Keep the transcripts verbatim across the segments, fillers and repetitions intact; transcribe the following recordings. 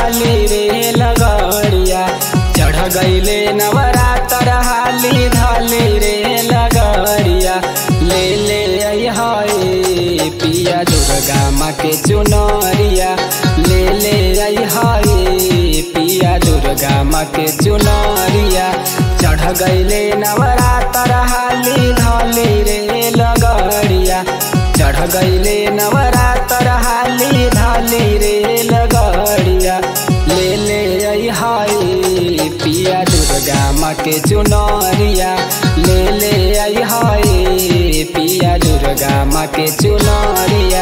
हाली रे लगड़िया चढ़ गईले नवरातर हाली धाली रे लगड़िया ले ले आई हाय पिया दुर्गा माँ के चुनरिया ले ले आई हाय पिया दुर्गा माँ के चुनरिया चढ़ गईले नवरातर हाली धाली रे लगड़िया चढ़ गईले नवरातर हाली धाली रे लगड़िया ले ले आई हाय पिया दुर्गा माँ के चुनरिया ले ले आई हाय पिया दुर्गा माँ के चुनरिया।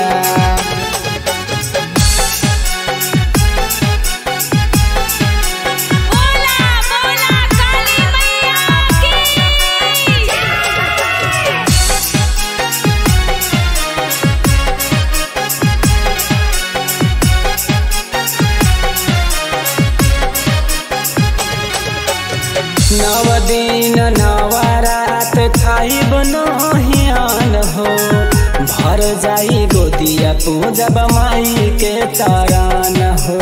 नव दिन नवरात खाइब नहियान हो भर जाई गोदिया पूजब माई के चरण हो।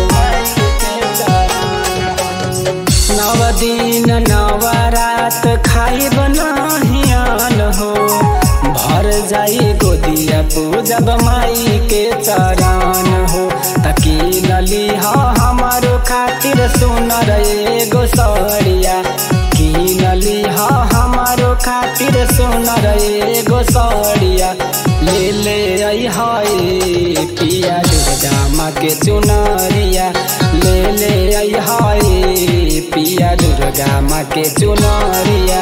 नव दिन नवरात खाइब नहियान हो भर जाई गोदिया पूजब माई के चरण हो। तकी नली हमारो खातिर सुनर एगो सड़िया की नली हमारो खातिर सुनर एगो सड़िया ले ले आई हाय पिया दुर्गा माँ के चुनरिया ले ले आई हाय पिया दुर्गा माँ के चुनरिया।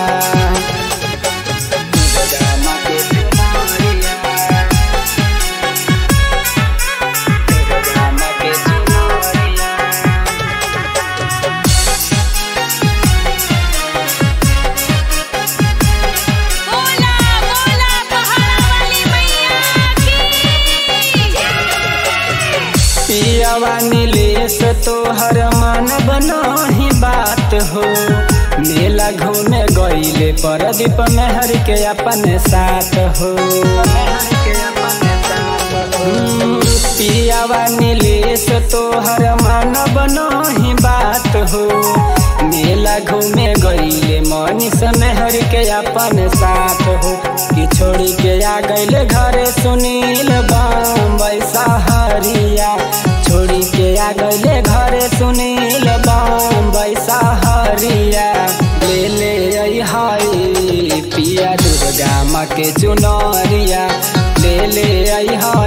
पियावा नीलेश तोहर मन बनाही बात हो मेला घूमे गईले परदीप मेहर के अपन साथ हो। पियावा नीलेश तोहर मन बनाही बात हो मेला घूमे गईले मनीष मेहर के अपन साथ हो। कि छोड़ी के आ गईले घरे सुनील बम्बई सहरिया छोड़ी के आ गईले घरे सुनील बम्बई सहरिया ले ले आई हाय पिया दुर्गा माँ के चुनरिया ले ले आई हाय